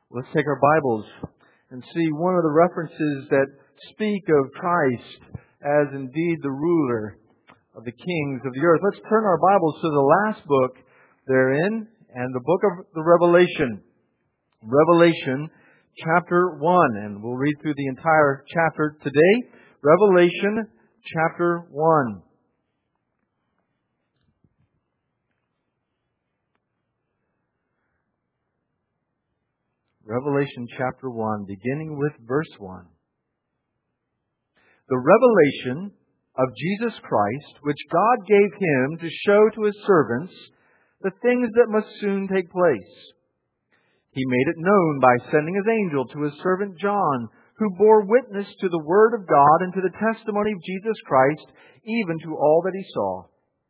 Let's take our Bibles and see one of the references that speak of Christ as indeed the ruler of the kings of the earth. Let's turn our Bibles to the last book therein, and the book of the Revelation. Revelation chapter 1, and we'll read through the entire chapter today. Revelation chapter 1. Revelation chapter 1, beginning with verse 1. The revelation of Jesus Christ, which God gave Him to show to His servants the things that must soon take place. He made it known by sending His angel to His servant John, who bore witness to the Word of God and to the testimony of Jesus Christ, even to all that he saw.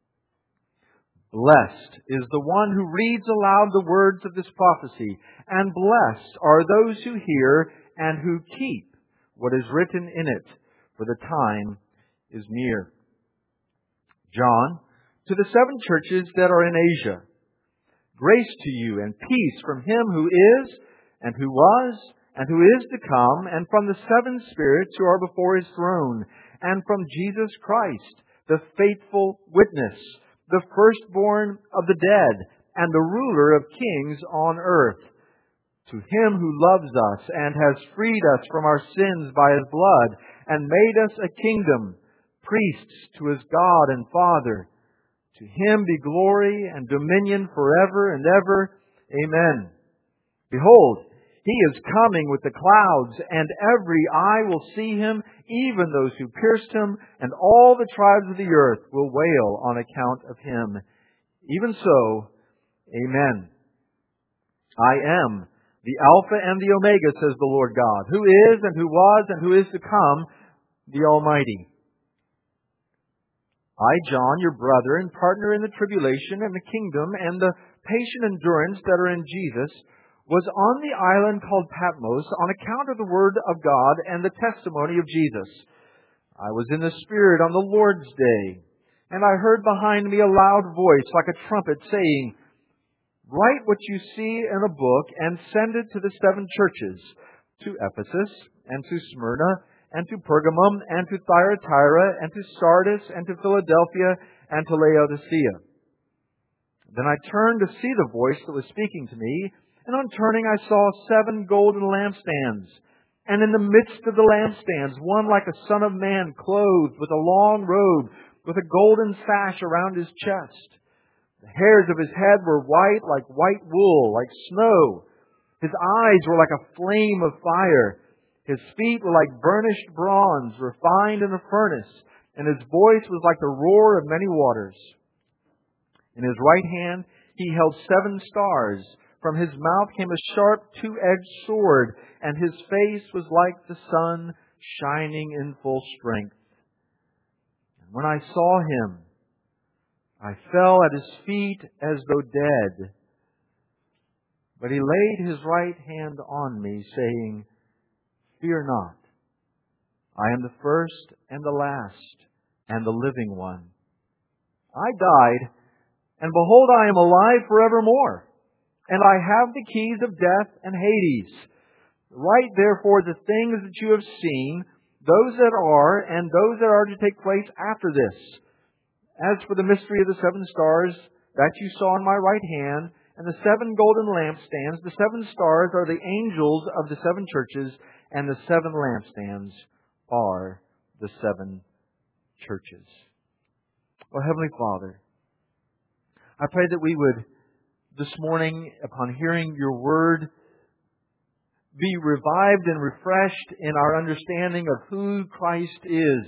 Blessed is the one who reads aloud the words of this prophecy, and blessed are those who hear and who keep what is written in it, for the time is near. John, to the 7 churches that are in Asia, grace to you and peace from Him who is, and who was, and who is to come, and from the 7 spirits who are before His throne, and from Jesus Christ, the faithful witness, the firstborn of the dead, and the ruler of kings on earth. To Him who loves us and has freed us from our sins by His blood, and made us a kingdom, priests to His God and Father. To Him be glory and dominion forever and ever. Amen. Behold, He is coming with the clouds, and every eye will see Him, even those who pierced Him, and all the tribes of the earth will wail on account of Him. Even so, Amen. I am the Alpha and the Omega, says the Lord God, who is and who was and who is to come, the Almighty. I, John, your brother and partner in the tribulation and the kingdom and the patient endurance that are in Jesus, was on the island called Patmos on account of the word of God and the testimony of Jesus. I was in the Spirit on the Lord's day, and I heard behind me a loud voice like a trumpet saying, Write what you see in a book and send it to the 7 churches, to Ephesus and to Smyrna and to Pergamum and to Thyatira and to Sardis and to Philadelphia and to Laodicea. Then I turned to see the voice that was speaking to me, and on turning I saw 7 golden lampstands, and in the midst of the lampstands one like a son of man, clothed with a long robe, with a golden sash around his chest. The hairs of his head were white like white wool, like snow. His eyes were like a flame of fire. His feet were like burnished bronze, refined in a furnace, and his voice was like the roar of many waters. In his right hand he held 7 stars. From his mouth came a sharp 2-edged sword, and his face was like the sun shining in full strength. And when I saw Him, I fell at His feet as though dead. But He laid His right hand on me, saying, Fear not. I am the first and the last and the living one. I died, and behold, I am alive forevermore. And I have the keys of death and Hades. Write therefore the things that you have seen, those that are, and those that are to take place after this. As for the mystery of the 7 stars that you saw in my right hand, and the 7 golden lampstands, the 7 stars are the angels of the 7 churches, and the 7 lampstands are the 7 churches. Oh, Heavenly Father, I pray that we would this morning, upon hearing Your Word, be revived and refreshed in our understanding of who Christ is.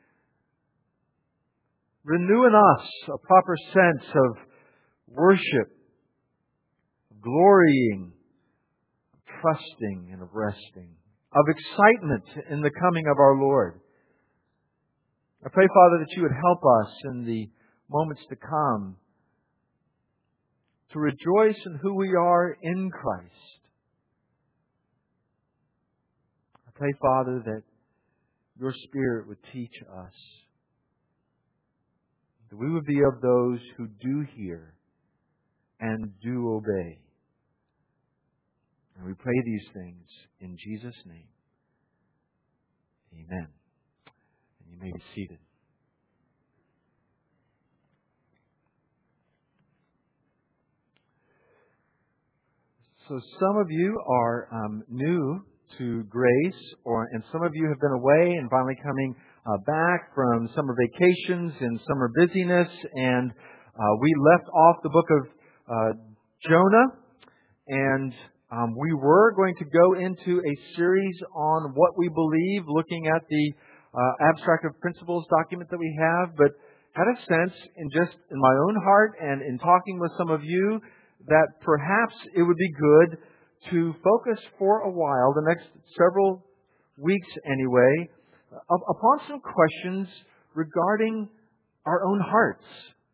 Renew in us a proper sense of worship, glorying, trusting, and of resting, of excitement in the coming of our Lord. I pray, Father, that You would help us in the moments to come to rejoice in who we are in Christ. I pray, Father, that Your Spirit would teach us, that we would be of those who do hear and do obey. And we pray these things in Jesus' name. Amen. And you may be seated. So some of you are new to Grace, and some of you have been away and finally coming back from summer vacations and summer busyness. And we left off the book of Jonah, and we were going to go into a series on what we believe, looking at the abstract of principles document that we have, but had a sense in my own heart and in talking with some of you that perhaps it would be good to focus for a while, the next several weeks anyway, upon some questions regarding our own hearts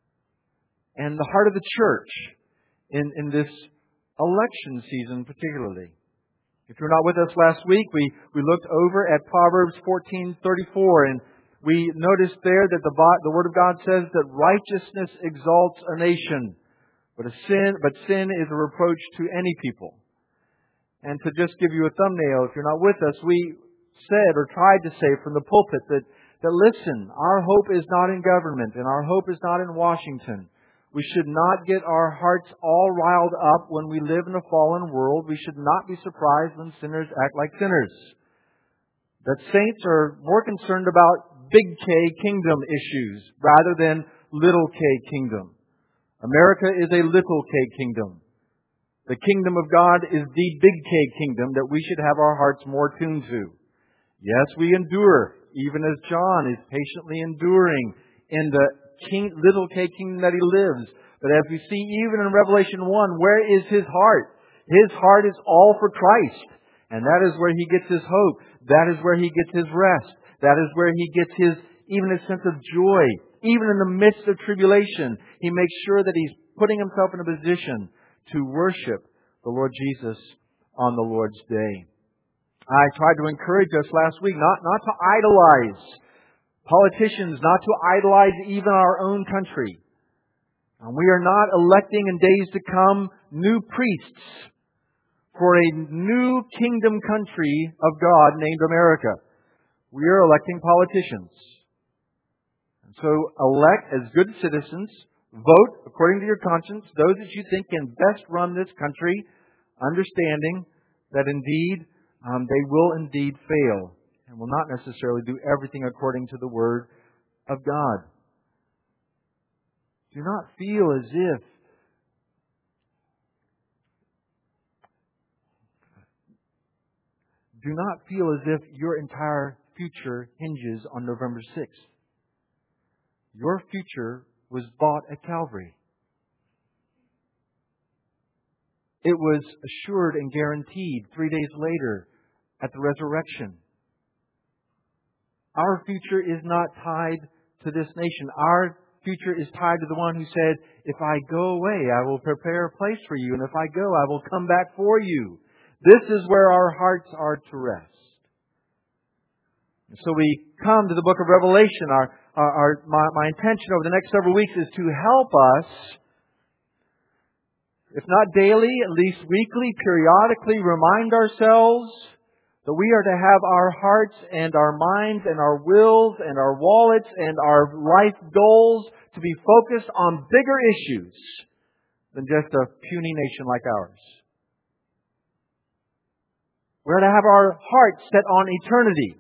and the heart of the church in this election season particularly. If you're not with us last week, we looked over at Proverbs 14:34, and we noticed there that the Word of God says that righteousness exalts a nation, but sin is a reproach to any people. And to just give you a thumbnail, if you're not with us, we said or tried to say from the pulpit that listen, our hope is not in government and our hope is not in Washington. We should not get our hearts all riled up when we live in a fallen world. We should not be surprised when sinners act like sinners. That saints are more concerned about big K kingdom issues rather than little k kingdom. America is a little k kingdom. The kingdom of God is the big K kingdom that we should have our hearts more tuned to. Yes, we endure, even as John is patiently enduring in the little k kingdom that he lives. But as we see even in Revelation 1, where is his heart? His heart is all for Christ. And that is where he gets his hope. That is where he gets his rest. That is where he gets even his sense of joy. Even in the midst of tribulation, he makes sure that he's putting himself in a position to worship the Lord Jesus on the Lord's Day. I tried to encourage us last week not to idolize politicians, not to idolize even our own country. We are not electing in days to come new priests for a new kingdom country of God named America. We are electing politicians. And so elect as good citizens, vote according to your conscience, those that you think can best run this country, understanding that indeed they will indeed fail and will not necessarily do everything according to the Word of God. Do not feel as if your entire future hinges on November 6th. Your future was bought at Calvary. It was assured and guaranteed 3 days later at the resurrection. Our future is not tied to this nation. Our future is tied to the one who said, if I go away, I will prepare a place for you. And if I go, I will come back for you. This is where our hearts are to rest. And so we come to the book of Revelation. My intention over the next several weeks is to help us, if not daily, at least weekly, periodically remind ourselves that we are to have our hearts and our minds and our wills and our wallets and our life goals to be focused on bigger issues than just a puny nation like ours. We're to have our hearts set on eternity.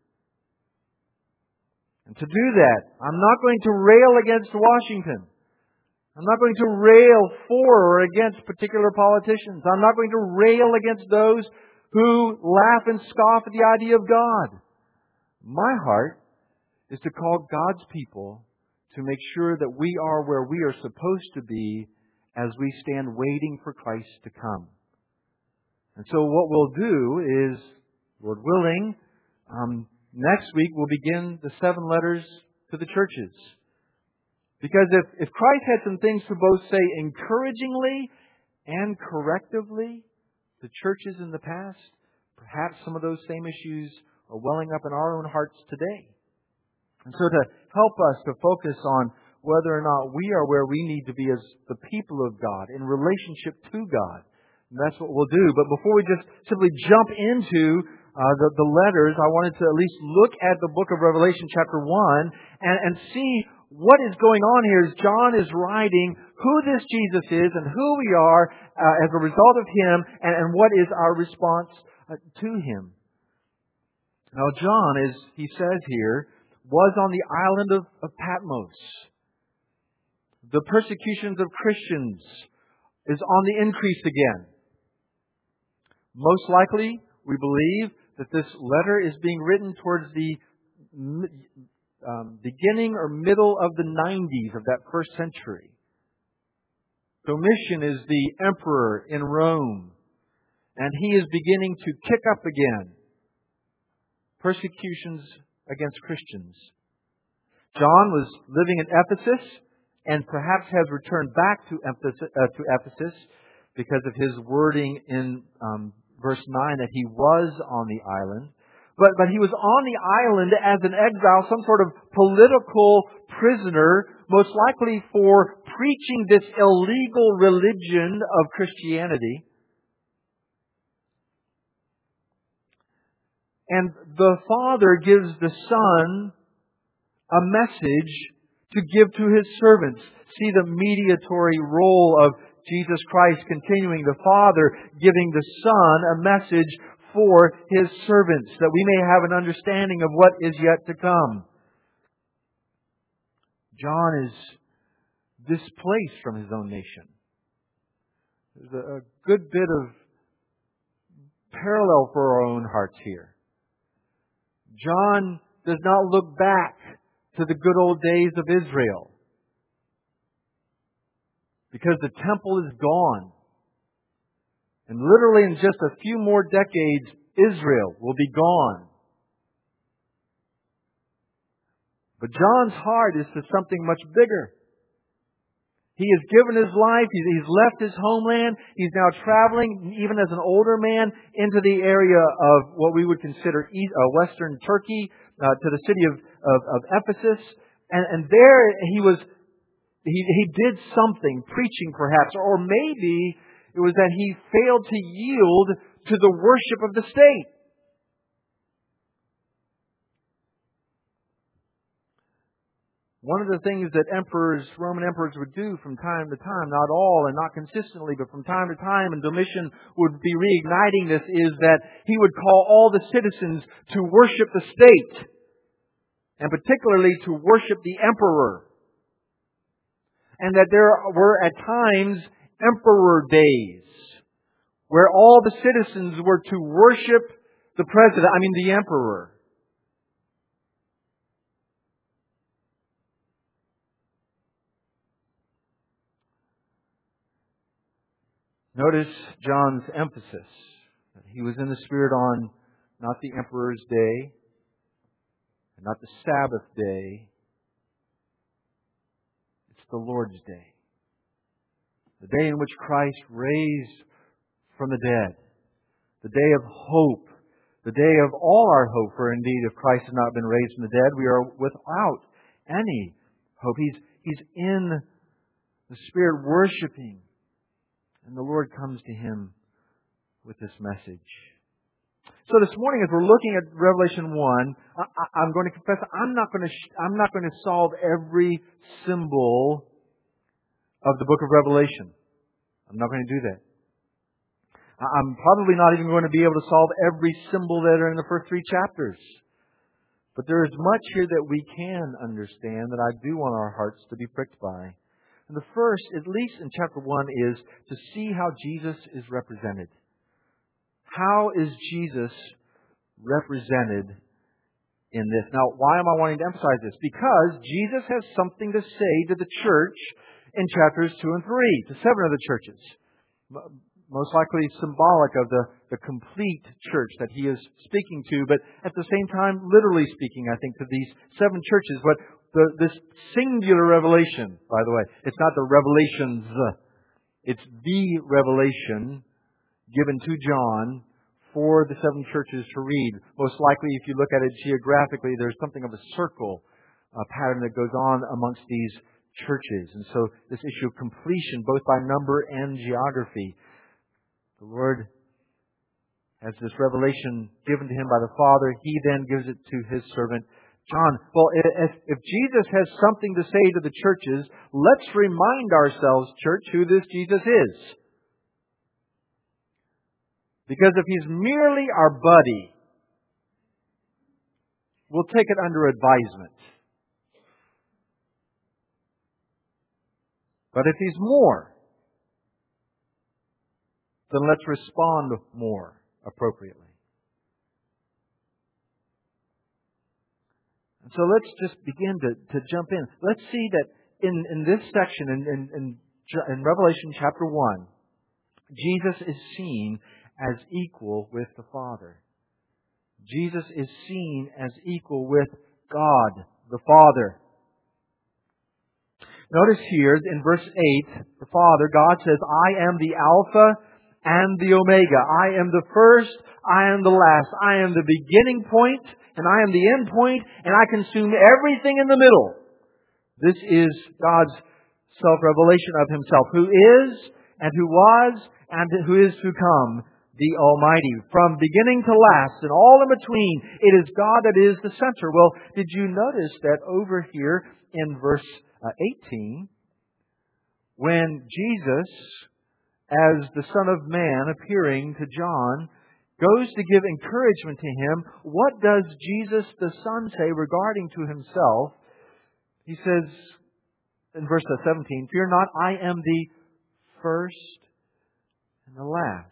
And to do that, I'm not going to rail against Washington. I'm not going to rail for or against particular politicians. I'm not going to rail against those who laugh and scoff at the idea of God. My heart is to call God's people to make sure that we are where we are supposed to be as we stand waiting for Christ to come. And so what we'll do is, Lord willing, next week we'll begin the 7 letters to the churches. Because if Christ had some things to both say encouragingly and correctively to churches in the past, perhaps some of those same issues are welling up in our own hearts today. And so to help us to focus on whether or not we are where we need to be as the people of God in relationship to God, And that's what we'll do. But before we just simply jump into the letters, I wanted to at least look at the book of Revelation chapter 1 and see what is going on here as John is writing who this Jesus is and who we are as a result of Him and what is our response to Him. Now John, as he says here, was on the island of Patmos. The persecutions of Christians is on the increase again. Most likely, we believe that this letter is being written towards the beginning or middle of the 90s of that first century. Domitian is the emperor in Rome, and he is beginning to kick up again persecutions against Christians. John was living in Ephesus and perhaps has returned back to Ephesus because of his wording in verse 9 that he was on the island. But he was on the island as an exile, some sort of political prisoner, most likely for preaching this illegal religion of Christianity. And the Father gives the Son a message to give to His servants. See the mediatory role of Jesus Christ continuing, the Father giving the Son a message for His servants, that we may have an understanding of what is yet to come. John is displaced from his own nation. There's a good bit of parallel for our own hearts here. John does not look back to the good old days of Israel, because the temple is gone. And literally in just a few more decades, Israel will be gone. But John's heart is to something much bigger. He has given his life. He's left his homeland. He's now traveling, even as an older man, into the area of what we would consider Western Turkey, to the city of Ephesus. And there he did something, preaching perhaps, or maybe it was that he failed to yield to the worship of the state. One of the things that Roman emperors would do from time to time, not all and not consistently, but from time to time, and Domitian would be reigniting this, is that he would call all the citizens to worship the state, and particularly to worship the emperor. And that there were at times emperor days, where all the citizens were to worship the emperor. Notice John's emphasis. He was in the Spirit on not the emperor's day, and not the Sabbath day. It's the Lord's day. The day in which Christ raised from the dead. The day of hope. The day of all our hope. For indeed, if Christ has not been raised from the dead, we are without any hope. He's in the Spirit worshiping. And the Lord comes to him with this message. So this morning, as we're looking at Revelation 1, I'm going to confess I'm not going to solve every symbol of the book of Revelation. I'm not going to do that. I'm probably not even going to be able to solve every symbol that are in the first 3 chapters. But there is much here that we can understand that I do want our hearts to be pricked by. And the first, at least in chapter 1, is to see how Jesus is represented. How is Jesus represented in this? Now, why am I wanting to emphasize this? Because Jesus has something to say to the church in chapters 2 and 3, to 7 of the churches. Most likely symbolic of the complete church that he is speaking to, but at the same time, literally speaking, I think, to these 7 churches. But this singular revelation, by the way, it's not the revelations, it's the revelation given to John for the 7 churches to read. Most likely, if you look at it geographically, there's something of a circle pattern that goes on amongst these churches. And so this issue of completion, both by number and geography. The Lord has this revelation given to Him by the Father. He then gives it to His servant John. Well, if Jesus has something to say to the churches, let's remind ourselves, church, who this Jesus is. Because if He's merely our buddy, we'll take it under advisement. But if He's more, then let's respond more appropriately. And so let's just begin to jump in. Let's see that in this section, in Revelation chapter 1, Jesus is seen as equal with the Father. Jesus is seen as equal with God, the Father. Notice here in verse 8, the Father, God says, I am the Alpha and the Omega. I am the first, I am the last. I am the beginning point, and I am the end point, and I consume everything in the middle. This is God's self-revelation of Himself, who is, and who was, and who is to come, the Almighty. From beginning to last, and all in between, it is God that is the center. Well, did you notice that over here in verse 18, when Jesus, as the Son of Man appearing to John, goes to give encouragement to him, what does Jesus the Son say regarding to Himself? He says in verse 17, fear not, I am the first and the last,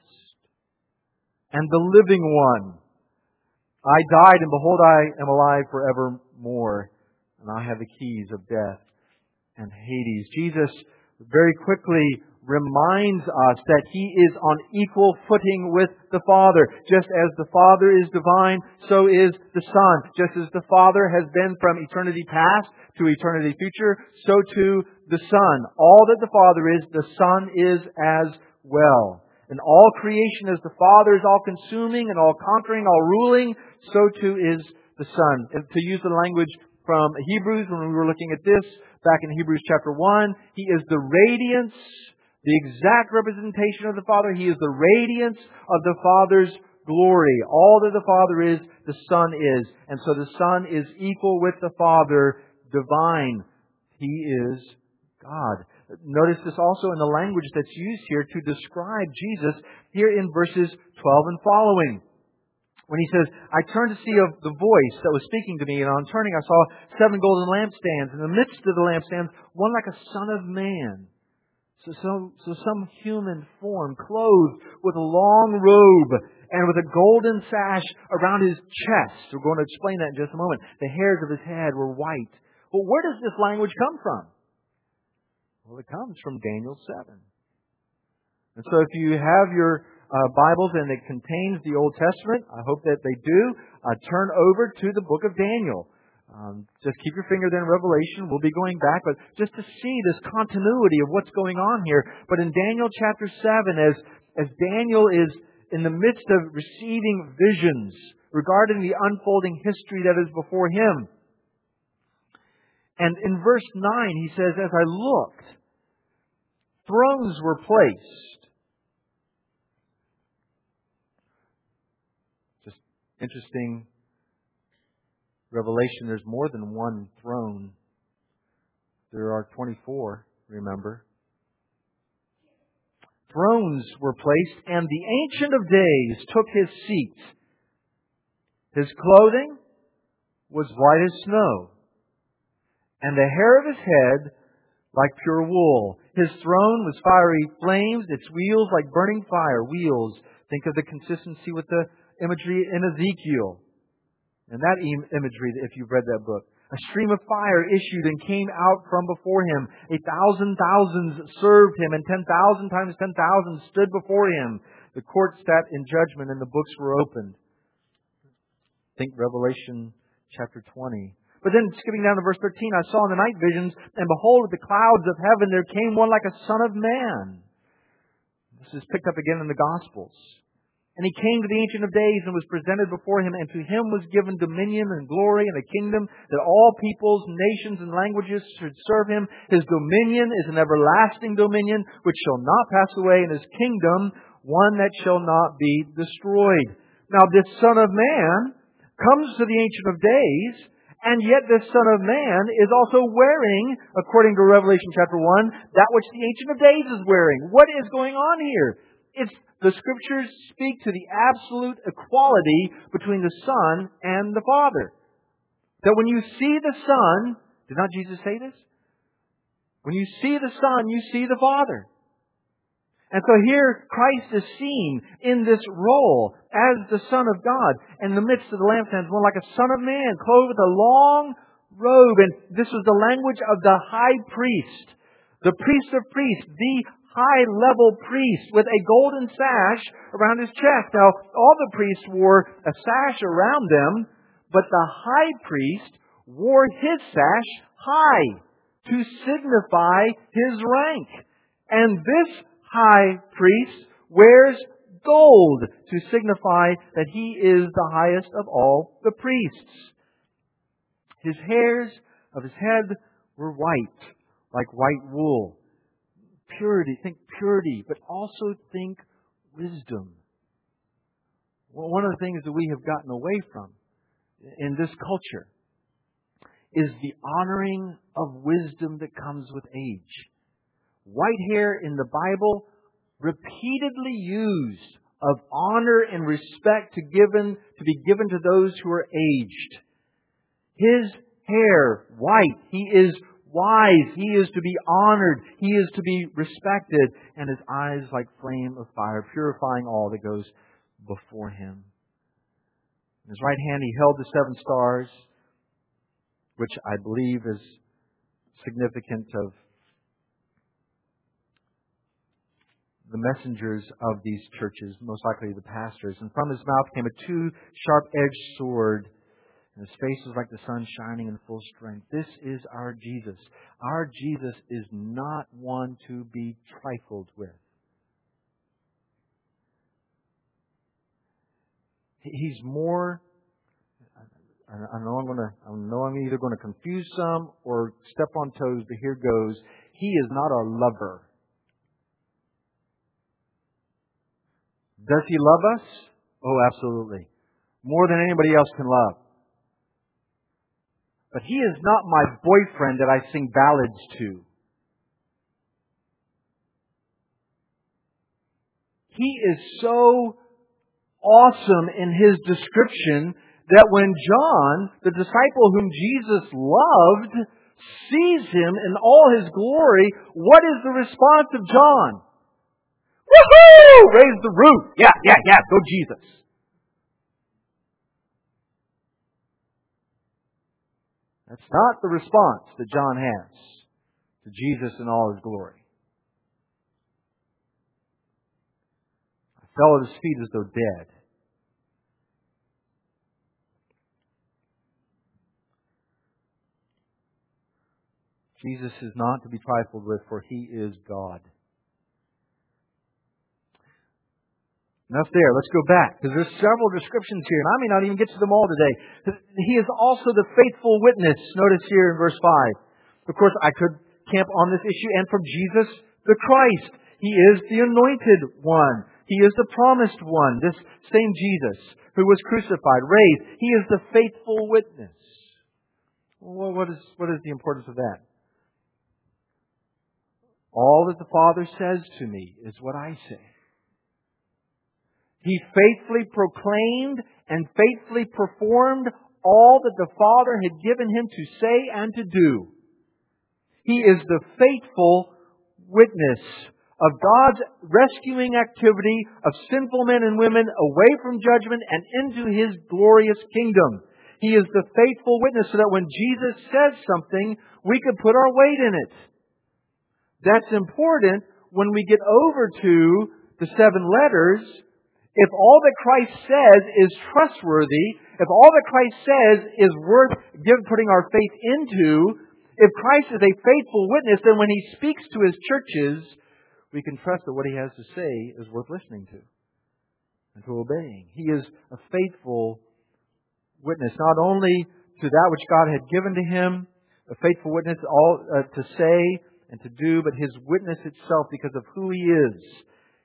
and the living one. I died, and behold, I am alive forevermore, and I have the keys of death and Hades. Jesus very quickly reminds us that He is on equal footing with the Father. Just as the Father is divine, so is the Son. Just as the Father has been from eternity past to eternity future, so too the Son. All that the Father is, the Son is as well. And all creation, as the Father is all-consuming and all-conquering, all-ruling, so too is the Son. And to use the language from Hebrews, when we were looking at this back in Hebrews chapter 1, He is the radiance, the exact representation of the Father. He is the radiance of the Father's glory. All that the Father is, the Son is. And so the Son is equal with the Father, divine. He is God. Notice this also in the language that's used here to describe Jesus here in verses 12 and following. When He says, I turned to see of the voice that was speaking to me, and on turning I saw 7 golden lampstands. In the midst of the lampstands, one like a son of man. So some human form, clothed with a long robe and with a golden sash around His chest. We're going to explain that in just a moment. The hairs of His head were white. Well, where does this language come from? Well, it comes from Daniel 7. And so if you have your Bibles and it contains the Old Testament, I hope that they do, turn over to the book of Daniel. Just keep your finger there in Revelation. We'll be going back, but just to see this continuity of what's going on here. But in Daniel chapter 7, as Daniel is in the midst of receiving visions regarding the unfolding history that is before him. And in verse 9, he says, as I looked, thrones were placed. Just interesting revelation. There's more than one throne. There are 24, remember. Thrones were placed, and the Ancient of Days took His seat. His clothing was white as snow, and the hair of His head like pure wool. His throne was fiery flames, its wheels like burning fire. Wheels. Think of the consistency with the imagery in Ezekiel. And that imagery, if you've read that book. A stream of fire issued and came out from before Him. 1,000 thousands served Him, and 10,000 times 10,000 stood before Him. The court sat in judgment, and the books were opened. Think Revelation chapter 20. But then, skipping down to verse 13, I saw in the night visions, and behold, with the clouds of heaven there came one like a son of man. This is picked up again in the Gospels. And He came to the Ancient of Days and was presented before Him, and to Him was given dominion and glory and a kingdom that all peoples, nations, and languages should serve Him. His dominion is an everlasting dominion which shall not pass away, and His kingdom one that shall not be destroyed. Now this Son of Man comes to the Ancient of Days, and yet this Son of Man is also wearing, according to Revelation chapter 1, that which the Ancient of Days is wearing. What is going on here? The Scriptures speak to the absolute equality between the Son and the Father. That when you see the Son, did not Jesus say this? When you see the Son, you see the Father. And so here Christ is seen in this role as the Son of God. In the midst of the lampstands, one like a Son of Man, clothed with a long robe. And this was the language of the high priest. The priest of priests, the high-level priest with a golden sash around his chest. Now, all the priests wore a sash around them, but the high priest wore his sash high to signify his rank. And this high priest wears gold to signify that he is the highest of all the priests. His hairs of his head were white, like white wool. Purity, think purity, but also think wisdom. Well, one of the things that we have gotten away from in this culture is the honoring of wisdom that comes with age. White hair in the Bible, repeatedly used of honor and respect to be given to those who are aged. His hair, white, he is wise, he is to be honored, he is to be respected, and his eyes like flame of fire, purifying all that goes before him. In his right hand he held the 7 stars, which I believe is significant of the messengers of these churches, most likely the pastors. And from his mouth came a 2 sharp-edged sword, and his face was like the sun shining in full strength. This is our Jesus. Our Jesus is not one to be trifled with. He's more... I know I'm either going to confuse some or step on toes, but here goes. He is not our lover. Does He love us? Oh, absolutely. More than anybody else can love. But He is not my boyfriend that I sing ballads to. He is so awesome in His description that when John, the disciple whom Jesus loved, sees Him in all His glory, what is the response of John? Woohoo! Raise the roof. Yeah. Go Jesus. That's not the response that John has to Jesus in all His glory. I fell at His feet as though dead. Jesus is not to be trifled with, for He is God. Enough there. Let's go back, because there's several descriptions here, and I may not even get to them all today. He is also the faithful witness. Notice here in verse 5. Of course, I could camp on this issue, and from Jesus the Christ. He is the anointed one. He is the promised one. This same Jesus who was crucified, raised. He is the faithful witness. Well, what is the importance of that? All that the Father says to me is what I say. He faithfully proclaimed and faithfully performed all that the Father had given Him to say and to do. He is the faithful witness of God's rescuing activity of sinful men and women away from judgment and into His glorious kingdom. He is the faithful witness so that when Jesus says something, we can put our weight in it. That's important when we get over to the 7 letters. If all that Christ says is trustworthy, if all that Christ says is worth putting our faith into, if Christ is a faithful witness, then when He speaks to His churches, we can trust that what He has to say is worth listening to and to obeying. He is a faithful witness, not only to that which God had given to Him, a faithful witness all to say and to do, but His witness itself because of who He is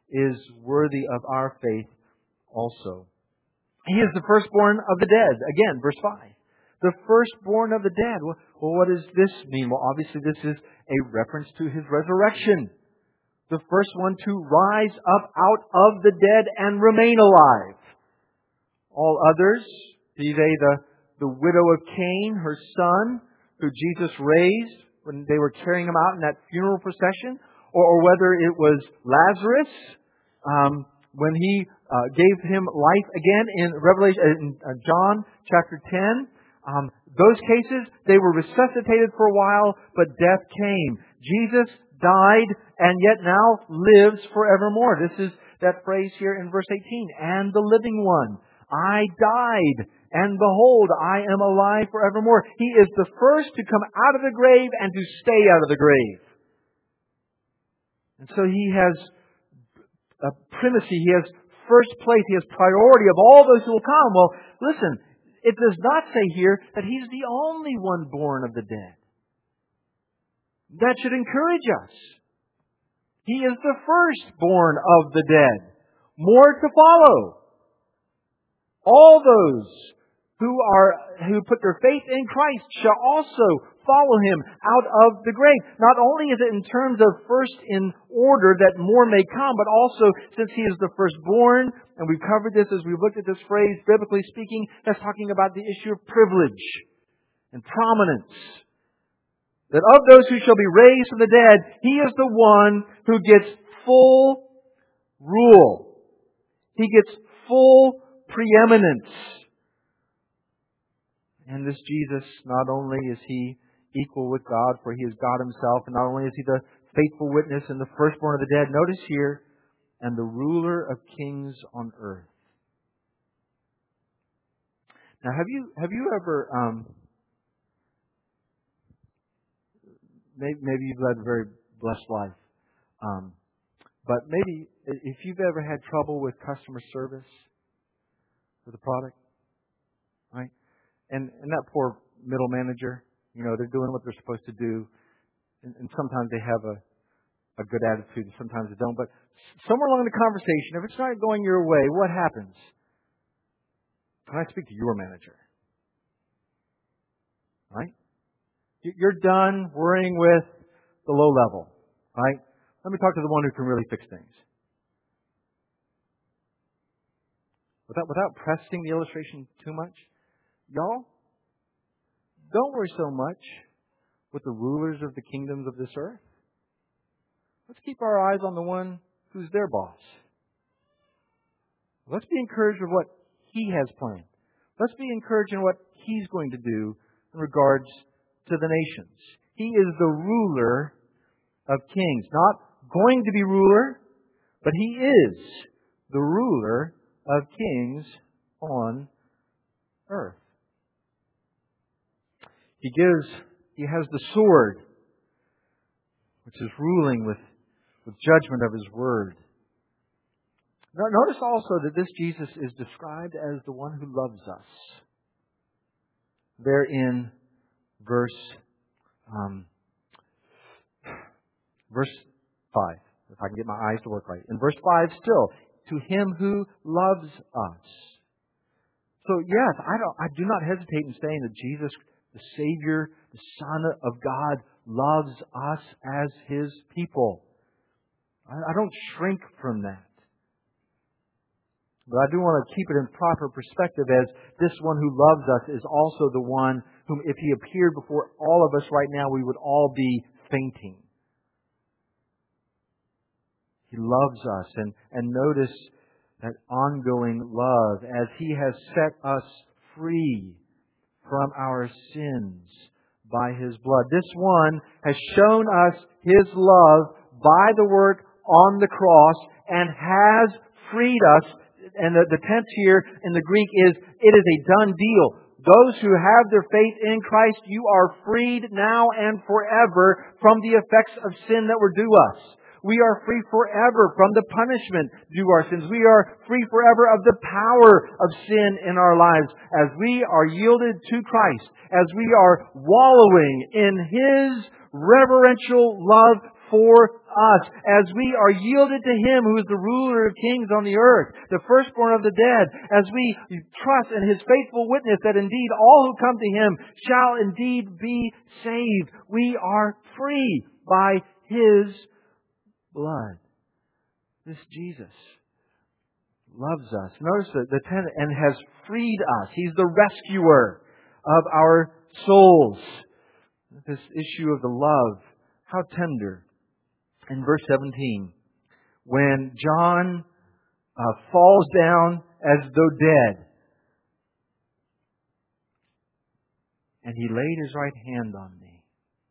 is worthy of our faith also. He is the firstborn of the dead. Again, verse 5. The firstborn of the dead. Well, what does this mean? Well, obviously this is a reference to His resurrection. The first one to rise up out of the dead and remain alive. All others, be they the widow of Cain, her son, who Jesus raised when they were carrying him out in that funeral procession, or whether it was Lazarus, when He gave him life again in John chapter 10. Those cases, they were resuscitated for a while, but death came. Jesus died and yet now lives forevermore. This is that phrase here in verse 18. And the living one. I died, and behold, I am alive forevermore. He is the first to come out of the grave and to stay out of the grave. And so He has a primacy. He has first place. He has priority of all those who will come. Well, listen, it does not say here that He's the only one born of the dead. That should encourage us. He is the firstborn of the dead. More to follow. All those who put their faith in Christ shall also follow Him out of the grave. Not only is it in terms of first in order that more may come, but also since He is the firstborn, and we've covered this as we've looked at this phrase, biblically speaking, that's talking about the issue of privilege and prominence. That of those who shall be raised from the dead, He is the one who gets full rule. He gets full preeminence. And this Jesus, not only is He equal with God, for He is God Himself, and not only is He the faithful witness and the firstborn of the dead, notice here, and the ruler of kings on earth. Now, have you ever maybe you've led a very blessed life, but maybe if you've ever had trouble with customer service with a product, right? And that poor middle manager, they're doing what they're supposed to do, and sometimes they have a good attitude, and sometimes they don't. But somewhere along the conversation, if it's not going your way, what happens? Can I speak to your manager? Right? You're done worrying with the low level, right? Let me talk to the one who can really fix things. Without pressing the illustration too much, y'all, don't worry so much with the rulers of the kingdoms of this earth. Let's keep our eyes on the one who's their boss. Let's be encouraged with what He has planned. Let's be encouraged in what He's going to do in regards to the nations. He is the ruler of kings. Not going to be ruler, but He is the ruler of kings on earth. He has the sword, which is ruling with judgment of His word. Now, notice also that this Jesus is described as the one who loves us. There in verse 5, if I can get my eyes to work right. In verse 5 still, to Him who loves us. So yes, I do not hesitate in saying that Jesus, the Savior, the Son of God, loves us as His people. I don't shrink from that. But I do want to keep it in proper perspective as this one who loves us is also the one whom, if He appeared before all of us right now, we would all be fainting. He loves us. And notice that ongoing love as He has set us free from our sins by His blood. This one has shown us His love by the work on the cross and has freed us. And the tense here in the Greek is, it is a done deal. Those who have their faith in Christ, you are freed now and forever from the effects of sin that were due us. We are free forever from the punishment due our sins. We are free forever of the power of sin in our lives as we are yielded to Christ, as we are wallowing in His reverential love for us as we are yielded to Him who is the ruler of kings on the earth, the firstborn of the dead, as we trust in His faithful witness that indeed all who come to Him shall indeed be saved. We are free by His blood. This Jesus loves us. Notice the tenet, and has freed us. He's the rescuer of our souls. This issue of the love, how tender. In verse 17, when John falls down as though dead, and he laid his right hand on me.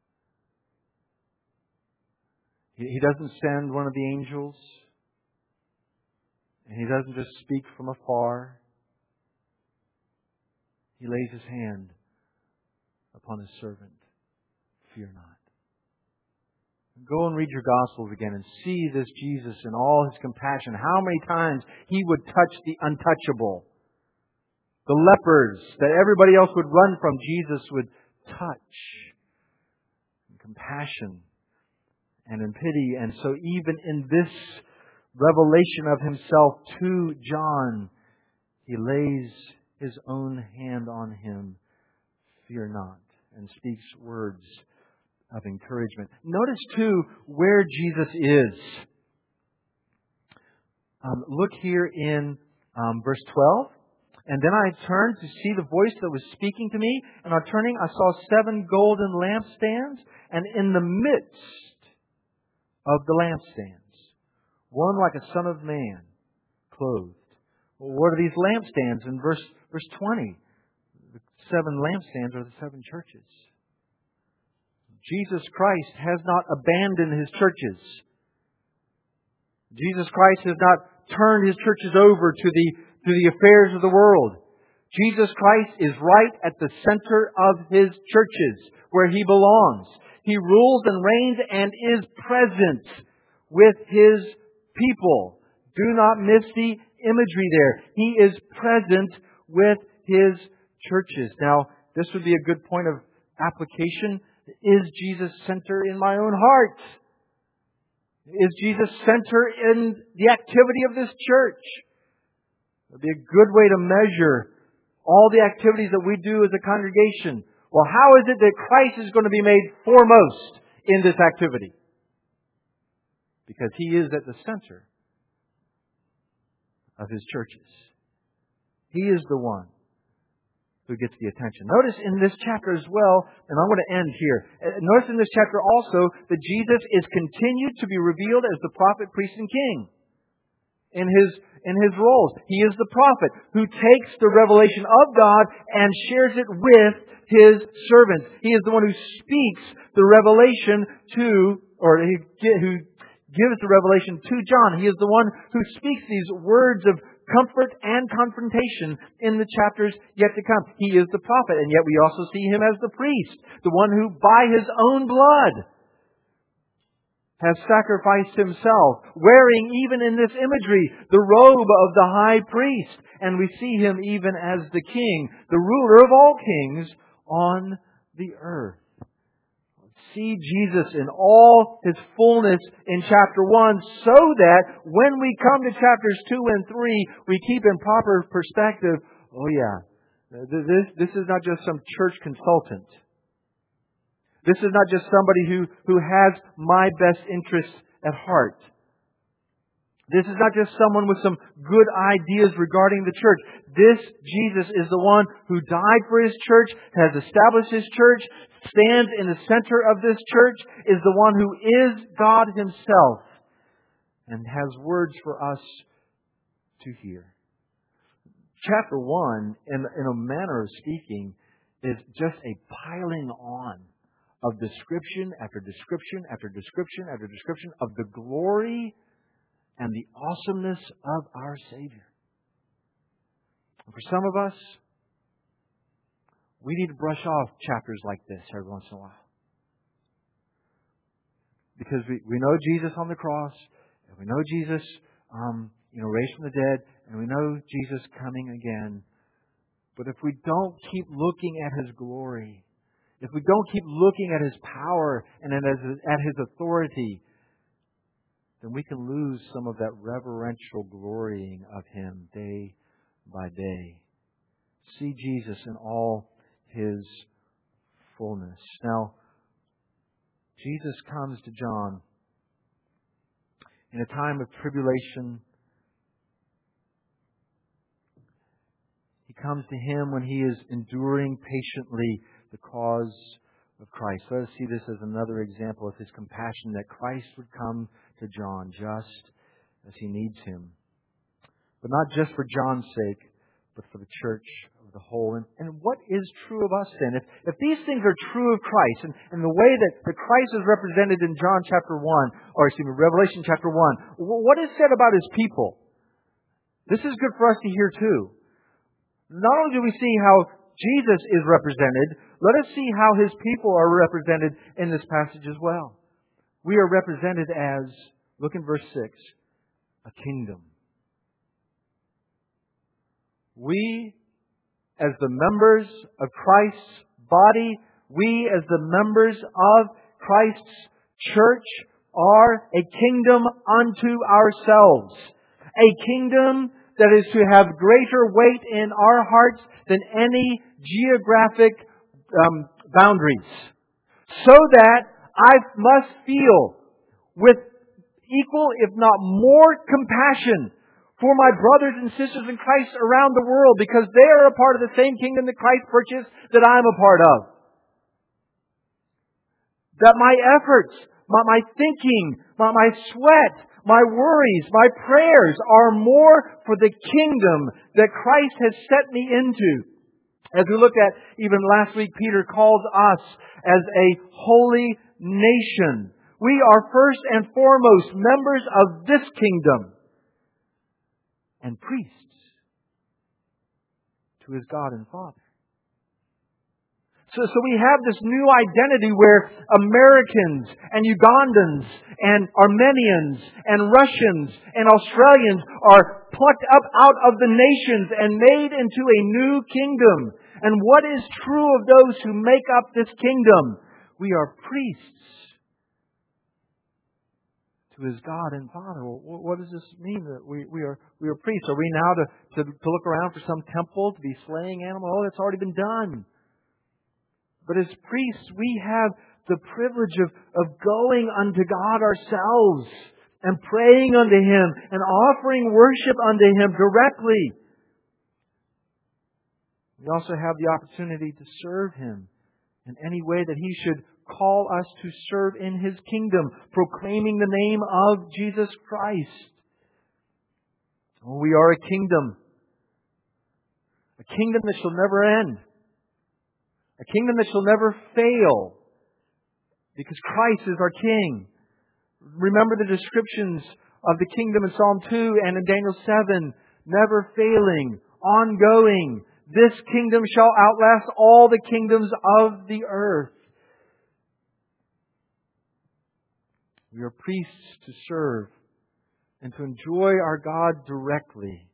He doesn't send one of the angels. And He doesn't just speak from afar. He lays His hand upon His servant. Fear not. Go and read your Gospels again and see this Jesus in all His compassion. How many times He would touch the untouchable. The lepers that everybody else would run from, Jesus would touch. In compassion and in pity. And so even in this revelation of Himself to John, He lays His own hand on him. Fear not. And speaks words of encouragement. Notice too where Jesus is. Look here in verse 12. And then I turned to see the voice that was speaking to me. And on turning, I saw 7 golden lampstands. And in the midst of the lampstands, one like a son of man, clothed. Well, what are these lampstands? In verse 20, the 7 lampstands are the 7 churches. Jesus Christ has not abandoned His churches. Jesus Christ has not turned His churches over to the affairs of the world. Jesus Christ is right at the center of His churches, where He belongs. He rules and reigns and is present with His people. Do not miss the imagery there. He is present with His churches. Now, this would be a good point of application. Is Jesus center in my own heart? Is Jesus center in the activity of this church? It would be a good way to measure all the activities that we do as a congregation. Well, how is it that Christ is going to be made foremost in this activity? Because He is at the center of His churches. He is the one who gets the attention. Notice in this chapter as well, and I'm going to end here. Notice in this chapter also that Jesus is continued to be revealed as the prophet, priest, and king. In his roles. He is the prophet who takes the revelation of God and shares it with His servants. He is the one who speaks the revelation who gives the revelation to John. He is the one who speaks these words of comfort and confrontation in the chapters yet to come. He is the prophet, and yet we also see Him as the priest, the one who by His own blood has sacrificed Himself, wearing even in this imagery the robe of the high priest. And we see Him even as the king, the ruler of all kings on the earth. See Jesus in all His fullness in chapter 1, so that when we come to chapters 2 and 3, we keep in proper perspective, oh yeah, this is not just some church consultant. This is not just somebody who has my best interests at heart. This is not just someone with some good ideas regarding the church. This Jesus is the one who died for His church, has established His church, stands in the center of this church, is the one who is God Himself, and has words for us to hear. Chapter 1, in a manner of speaking, is just a piling on of description after description after description after description of the glory and the awesomeness of our Savior. And for some of us, we need to brush off chapters like this every once in a while. Because we know Jesus on the cross, and we know Jesus raised from the dead, and we know Jesus coming again. But if we don't keep looking at His glory, if we don't keep looking at His power and at His authority, then we can lose some of that reverential glorying of Him day by day. See Jesus in all His fullness. Now, Jesus comes to John in a time of tribulation. He comes to him when he is enduring patiently the cause of Christ. Let us see this as another example of His compassion, that Christ would come to John just as he needs him. But not just for John's sake, but for the church of the whole. And what is true of us then? If these things are true of Christ, and the way that Christ is represented in Revelation chapter 1, what is said about His people? This is good for us to hear too. Not only do we see how Jesus is represented, let us see how His people are represented in this passage as well. We are represented as, look in verse 6, a kingdom. We, as the members of Christ's body, we as the members of Christ's church, are a kingdom unto ourselves. A kingdom that is to have greater weight in our hearts than any geographic boundaries. So that I must feel with equal, if not more, compassion for my brothers and sisters in Christ around the world, because they are a part of the same kingdom that Christ purchased that I'm a part of. That my efforts, my thinking, my sweat, my worries, my prayers are more for the kingdom that Christ has set me into. As we looked at even last week, Peter calls us as a holy nation. We are first and foremost members of this kingdom and priests to His God and Father. So we have this new identity where Americans and Ugandans and Armenians and Russians and Australians are plucked up out of the nations and made into a new kingdom. And what is true of those who make up this kingdom? We are priests to His God and Father. Well, what does this mean that we are priests? Are we now to look around for some temple to be slaying animals? Oh, that's already been done. But as priests, we have the privilege of going unto God ourselves and praying unto Him and offering worship unto Him directly. We also have the opportunity to serve Him in any way that He should call us to serve in His kingdom, proclaiming the name of Jesus Christ. We are a kingdom that shall never end. A kingdom that shall never fail, because Christ is our King. Remember the descriptions of the kingdom in Psalm 2 and in Daniel 7. Never failing, ongoing. This kingdom shall outlast all the kingdoms of the earth. We are priests to serve and to enjoy our God directly.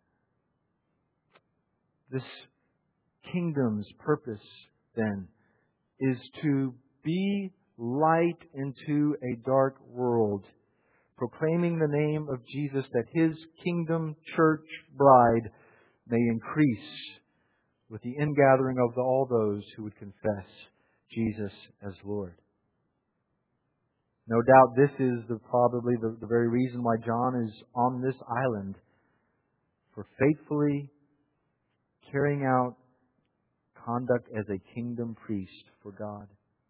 This kingdom's purpose, then, is to be light into a dark world, proclaiming the name of Jesus, that His kingdom church bride may increase with the ingathering of all those who would confess Jesus as Lord. No doubt this is probably the very reason why John is on this island, for faithfully carrying out conduct as a kingdom priest for God.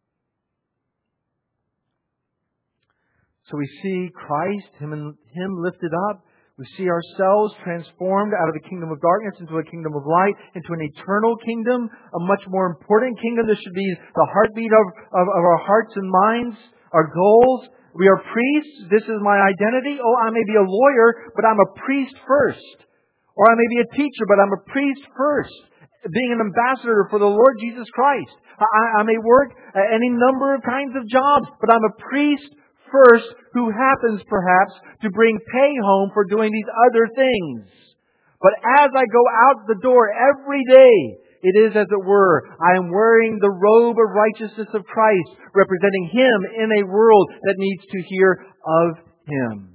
So we see Christ, Him lifted up. We see ourselves transformed out of the kingdom of darkness into a kingdom of light, into an eternal kingdom, a much more important kingdom. This should be the heartbeat of our hearts and minds, our goals. We are priests. This is my identity. Oh, I may be a lawyer, but I'm a priest first. Or I may be a teacher, but I'm a priest first, being an ambassador for the Lord Jesus Christ. I may work any number of kinds of jobs, but I'm a priest first who happens perhaps to bring pay home for doing these other things. But as I go out the door every day, it is as it were, I am wearing the robe of righteousness of Christ, representing Him in a world that needs to hear of Him.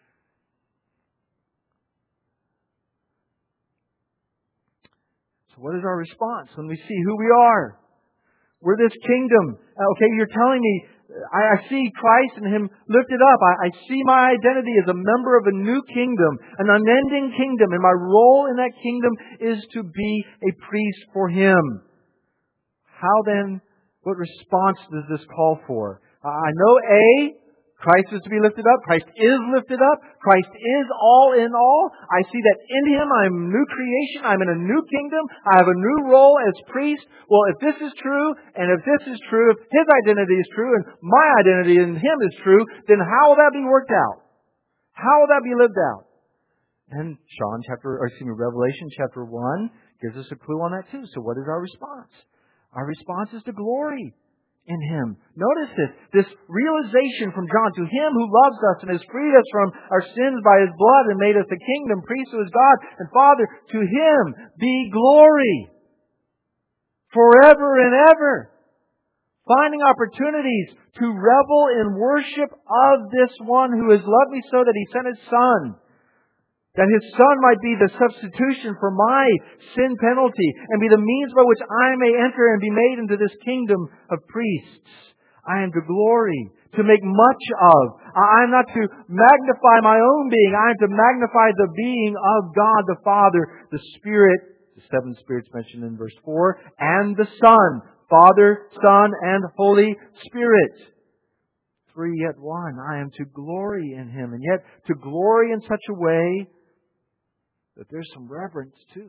So what is our response when we see who we are? We're this kingdom. Okay, you're telling me, I see Christ and Him lifted up. I see my identity as a member of a new kingdom, an unending kingdom, and my role in that kingdom is to be a priest for Him. How then, what response does this call for? I know A, Christ is to be lifted up. Christ is lifted up. Christ is all in all. I see that in Him I'm a new creation. I'm in a new kingdom. I have a new role as priest. Well, if this is true, and if this is true, if His identity is true, and my identity in Him is true, then how will that be worked out? How will that be lived out? And Revelation chapter 1 gives us a clue on that too. So what is our response? Our response is to glory in Him. Notice this realization from John, to Him who loves us and has freed us from our sins by His blood and made us a kingdom, priest to His God and Father, to Him be glory forever and ever. Finding opportunities to revel in worship of this one who has loved me so that He sent His Son. That His Son might be the substitution for my sin penalty and be the means by which I may enter and be made into this kingdom of priests. I am to glory, to make much of. I am not to magnify my own being. I am to magnify the being of God the Father, the Spirit, the seven spirits mentioned in verse 4, and the Son, Father, Son, and Holy Spirit. Three yet one. I am to glory in Him, and yet to glory in such a way that there's some reverence too.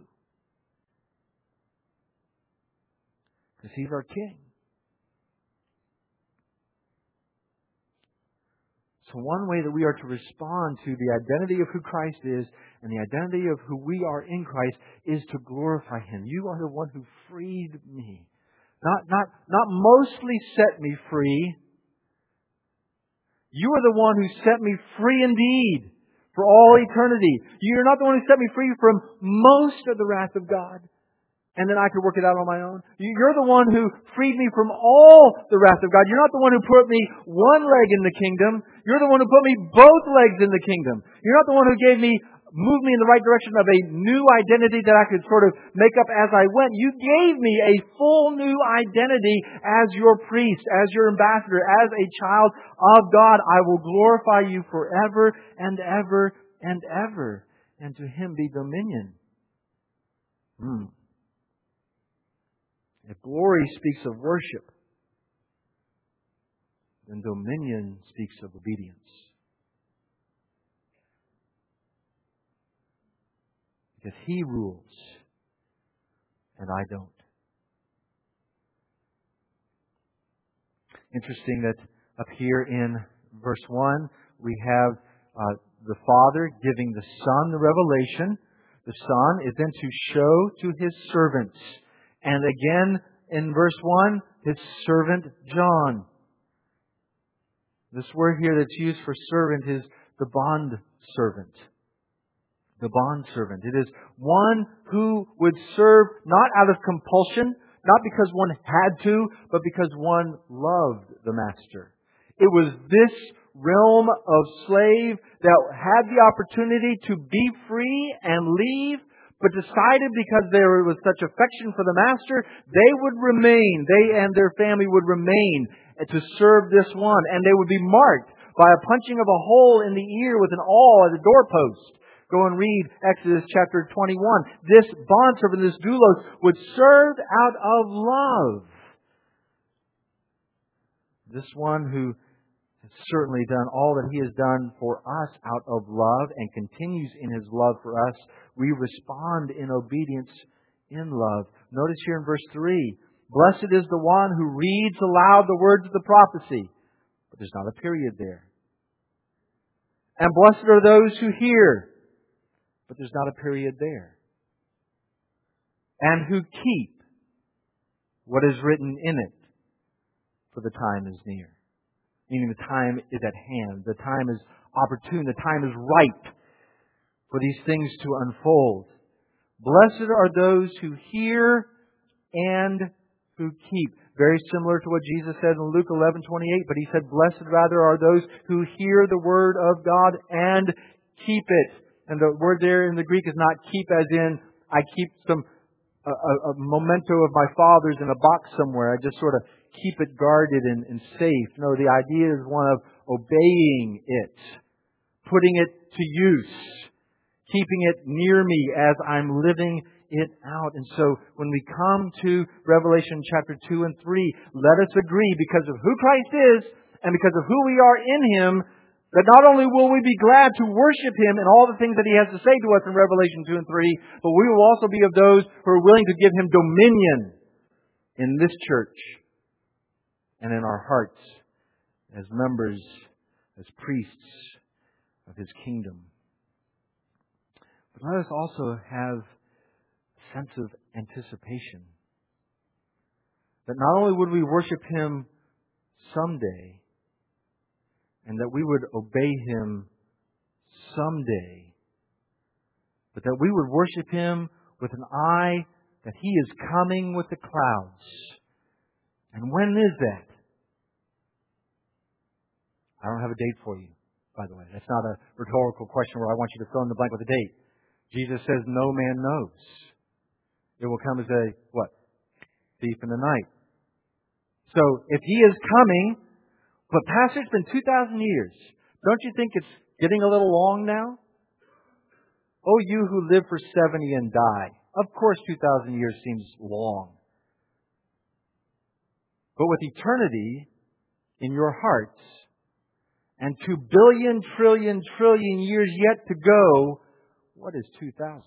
Because He's our King. So one way that we are to respond to the identity of who Christ is and the identity of who we are in Christ is to glorify Him. You are the one who freed me. Not mostly set me free. You are the one who set me free indeed. For all eternity. You're not the one who set me free from most of the wrath of God. And then I could work it out on my own. You're the one who freed me from all the wrath of God. You're not the one who put me one leg in the kingdom. You're the one who put me both legs in the kingdom. You're not the one who moved me in the right direction of a new identity that I could sort of make up as I went. You gave me a full new identity as your priest, as your ambassador, as a child of God. I will glorify you forever and ever and ever. And to Him be dominion. If glory speaks of worship, then dominion speaks of obedience. Because He rules, and I don't. Interesting that up here in verse 1, we have the Father giving the Son the revelation. The Son is then to show to His servants. And again, in verse 1, His servant John. This word here that's used for servant is the bond servant. The bond servant. It is one who would serve not out of compulsion, not because one had to, but because one loved the master. It was this realm of slave that had the opportunity to be free and leave, but decided because there was such affection for the master, they would remain, they and their family would remain to serve this one. And they would be marked by a punching of a hole in the ear with an awl at the doorpost. Go and read Exodus chapter 21. This bondservant, this doulos, would serve out of love. This one who has certainly done all that He has done for us out of love and continues in His love for us, we respond in obedience in love. Notice here in verse 3, blessed is the one who reads aloud the words of the prophecy. But there's not a period there. And blessed are those who hear. But there's not a period there. And who keep what is written in it, for the time is near. Meaning the time is at hand. The time is opportune. The time is ripe for these things to unfold. Blessed are those who hear and who keep. Very similar to what Jesus said in Luke 11:28, but He said, "Blessed rather are those who hear the word of God and keep it." And the word there in the Greek is not keep as in, I keep a memento of my father's in a box somewhere. I just sort of keep it guarded and safe. No, the idea is one of obeying it, putting it to use, keeping it near me as I'm living it out. And so when we come to Revelation chapter 2 and 3, let us agree, because of who Christ is and because of who we are in Him, that not only will we be glad to worship Him and all the things that He has to say to us in Revelation 2 and 3, but we will also be of those who are willing to give Him dominion in this church and in our hearts as members, as priests of His kingdom. But let us also have a sense of anticipation. That not only would we worship Him someday, and that we would obey Him someday, but that we would worship Him with an eye that He is coming with the clouds. And when is that? I don't have a date for you, by the way. That's not a rhetorical question where I want you to fill in the blank with a date. Jesus says no man knows. It will come as a, what? Thief in the night. So if He is coming, but Pastor, it's been 2,000 years. Don't you think it's getting a little long now? Oh, you who live for 70 and die. Of course 2,000 years seems long. But with eternity in your hearts and 2 billion, trillion years yet to go, what is 2,000?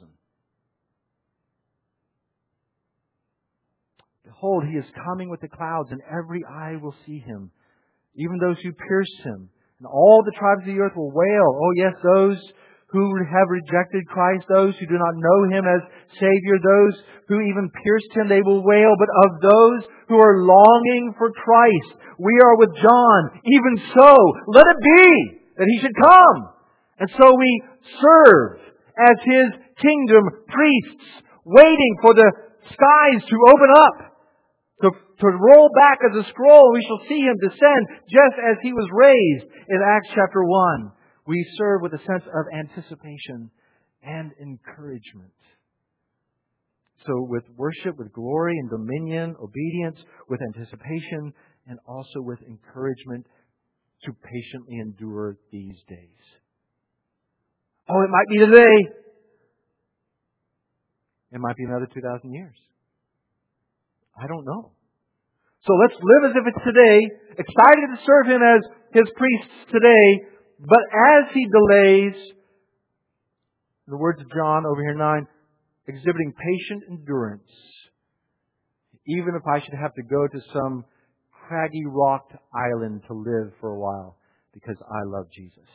Behold, He is coming with the clouds, and every eye will see Him, even those who pierced Him. And all the tribes of the earth will wail. Oh yes, those who have rejected Christ, those who do not know Him as Savior, those who even pierced Him, they will wail. But of those who are longing for Christ, we are with John. Even so, let it be that He should come. And so we serve as His kingdom priests, waiting for the skies to open up, to roll back as a scroll. We shall see Him descend just as He was raised in Acts chapter 1. We serve with a sense of anticipation and encouragement. So with worship, with glory and dominion, obedience, with anticipation, and also with encouragement to patiently endure these days. Oh, it might be today. It might be another 2,000 years. I don't know. So let's live as if it's today, excited to serve Him as His priests today, but as He delays, the words of John over here 9, exhibiting patient endurance, even if I should have to go to some craggy rocked island to live for a while because I love Jesus.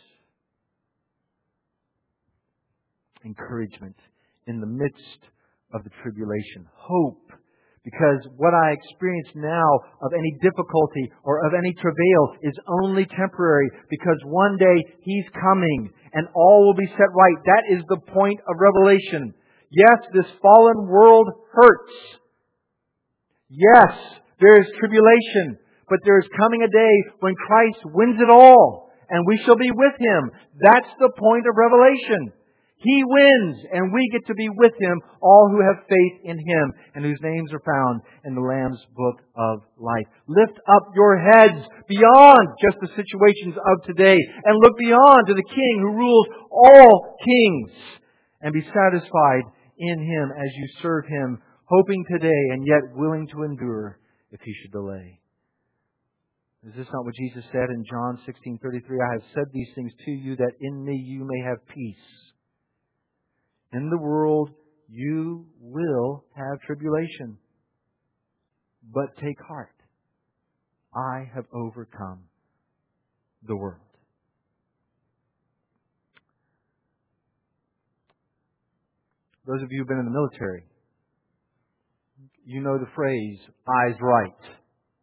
Encouragement in the midst of the tribulation. Hope. Because what I experience now of any difficulty or of any travail is only temporary. Because one day He's coming and all will be set right. That is the point of Revelation. Yes, this fallen world hurts. Yes, there is tribulation. But there is coming a day when Christ wins it all. And we shall be with Him. That's the point of Revelation. He wins, and we get to be with Him, all who have faith in Him, and whose names are found in the Lamb's book of life. Lift up your heads beyond just the situations of today, and look beyond to the King who rules all kings, and be satisfied in Him as you serve Him, hoping today and yet willing to endure if He should delay. Is this not what Jesus said in John 16:33? I have said these things to you that in me you may have peace. In the world you will have tribulation. But take heart. I have overcome the world. Those of you who have been in the military, you know the phrase, eyes right.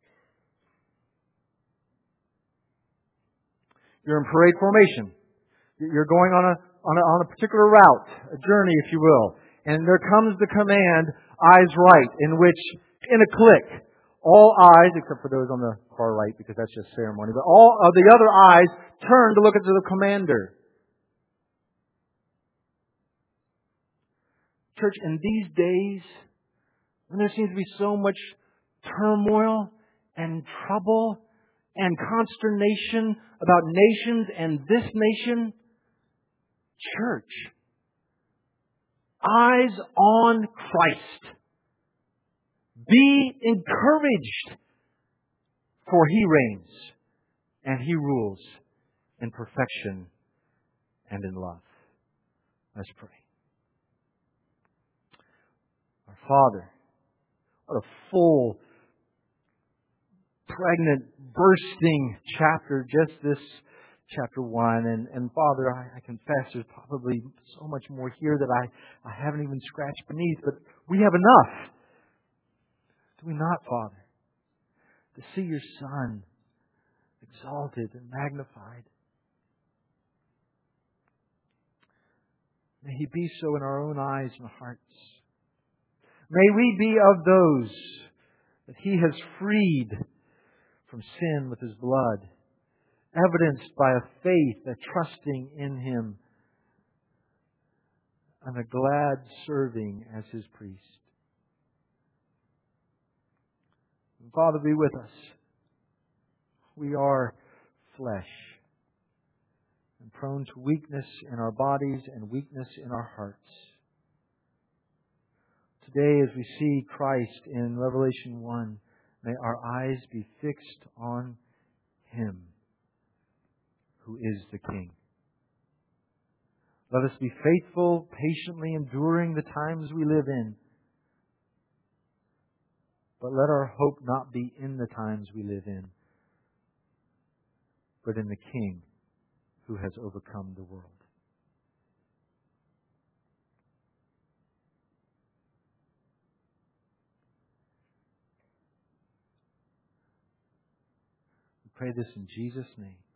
You're in parade formation. You're going on a particular route, a journey, if you will. And there comes the command, eyes right, in which, in a click, all eyes, except for those on the far right, because that's just ceremony, but all of the other eyes turned to look at the commander. Church, in these days, when there seems to be so much turmoil and trouble and consternation about nations and this nation, church, eyes on Christ. Be encouraged, for He reigns and He rules in perfection and in love. Let's pray. Our Father, what a full, pregnant, bursting chapter, just this chapter 1. And Father, I confess there's probably so much more here that I haven't even scratched beneath, but we have enough. Do we not, Father? To see your Son exalted and magnified. May He be so in our own eyes and hearts. May we be of those that He has freed from sin with His blood, evidenced by a faith, a trusting in Him, and a glad serving as His priest. And Father, be with us. We are flesh and prone to weakness in our bodies and weakness in our hearts. Today, as we see Christ in Revelation 1, may our eyes be fixed on Him, who is the King. Let us be faithful, patiently enduring the times we live in. But let our hope not be in the times we live in, but in the King who has overcome the world. We pray this in Jesus' name.